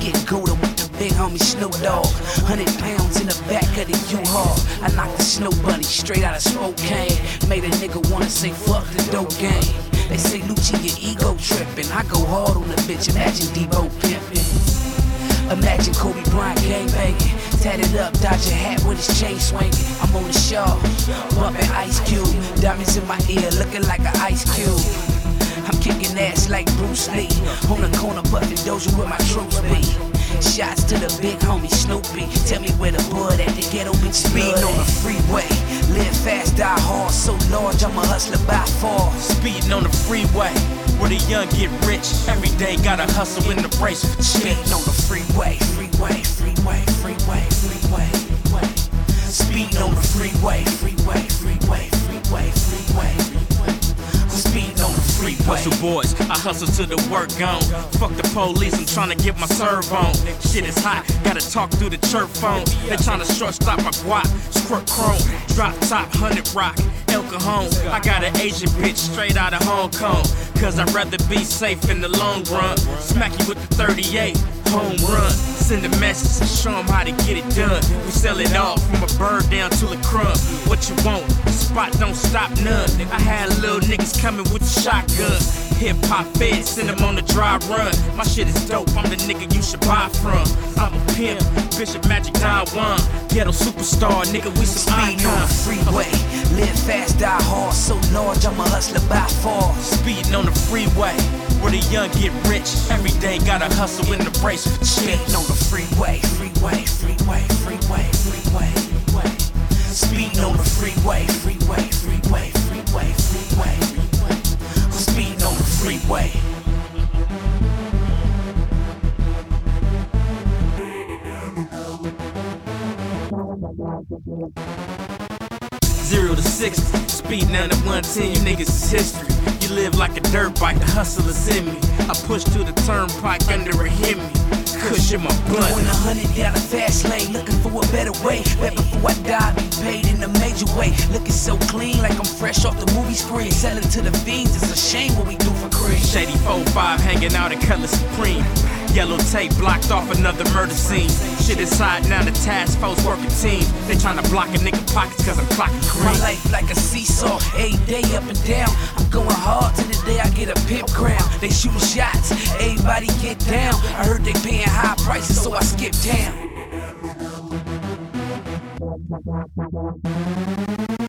get gooder with the big homie Snoop Dogg. 100 pounds in the back of the U-Haul. I knocked the Snow Bunny straight out of Spokane. Made a nigga wanna say fuck the dope game. They say Lucci, your ego trippin'. I go hard on the bitch, imagine Debo pimpin'. Imagine Kobe Bryant gangbanging. Tatted up, dodge a hat with his chain swinging. I'm on the show, bumpin' Ice Cube. Diamonds in my ear, looking like an ice cube. I'm kicking ass like Bruce Lee. On the corner, buffing Doja with my troops be. Shots to the big homie Snoopy. Tell me where the bud at, the ghetto bitch speeding on the freeway. Live fast, die hard, so large, I'm a hustler by far. Speeding on the freeway, where the young get rich. Every day gotta hustle in the race for chips. Speeding on the freeway, freeway, freeway, freeway, freeway, freeway. Speeding on the freeway, freeway, freeway, freeway, freeway. Speeding on the freeway. Hustle boys, I hustle till the work gone. Fuck the police, I'm tryna get my serve on. Shit is hot, gotta talk through the chirp phone. They tryna short stop my guap, squirt chrome, drop top 100 rock, El Cajon. I got an Asian bitch straight out of Hong Kong. Cause I'd rather be safe in the long run. Smack you with the 38, home run. Send a message and show them how to get it done. We sell it all from a bird down to a crumb. What you want? The spot don't stop none. I had little niggas coming with the shotgun. Hip hop feds, send them on the dry run. My shit is dope, I'm the nigga you should buy from. I'm a pimp, Bishop Magic Don Juan. Ghetto superstar, nigga, we some Speeding on the freeway, live fast, die hard, so large, I'm a hustler by far. Speeding on the freeway, where the young get rich. Every day gotta hustle in the race for chips. Speeding on the freeway, freeway, freeway, freeway, freeway, freeway. Speeding on the freeway, freeway, freeway, freeway, freeway, freeway. Speeding on the freeway. Zero to 60, speeding down to 110, you niggas is history. You live like a dirt bike, the hustle is in me. I push through the turnpike under a Hemi. Kush in my blunt. Going 100 down the fast lane, looking for a better way. Bet before I die, be paid in a major way. Looking so clean, like I'm fresh off the movie screen. Selling to the fiends, it's a shame what we do for cream. Shady 4-5 hanging out in Cutlass Supreme. Yellow tape blocked off another murder scene. Shit is hot, now the task force working team. They tryna block a nigga pockets cause I'm clocking green. My life like a seesaw, every day up and down. I'm going hard till the day I get a pimp crown. They shooting shots, everybody get down. I heard they paying high prices, so I skip town.